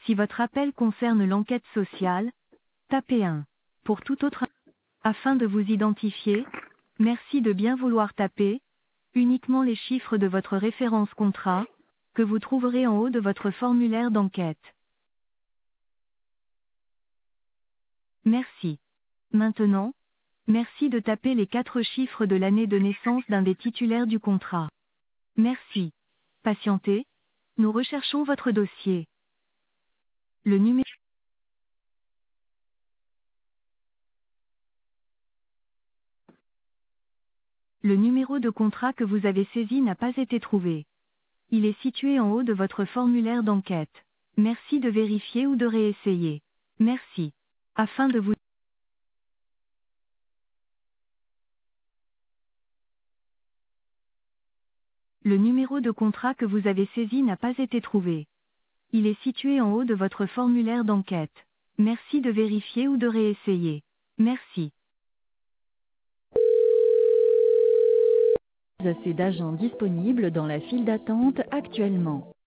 Si votre appel concerne l'enquête sociale, tapez 1. Pour tout autre, afin de vous identifier, merci de bien vouloir taper uniquement les chiffres de votre référence contrat, que vous trouverez en haut de votre formulaire d'enquête. Merci. Maintenant, merci de taper les 4 chiffres de l'année de naissance d'un des titulaires du contrat. Merci. Patientez, nous recherchons votre dossier. Le numéro Le numéro de contrat que vous avez saisi n'a pas été trouvé. Il est situé en haut de votre formulaire d'enquête. Merci de vérifier ou de réessayer. Merci. Afin de vous... Le numéro de contrat que vous avez saisi n'a pas été trouvé. Il est situé en haut de votre formulaire d'enquête. Merci de vérifier ou de réessayer. Merci. Assez d'agents disponibles dans la file d'attente actuellement.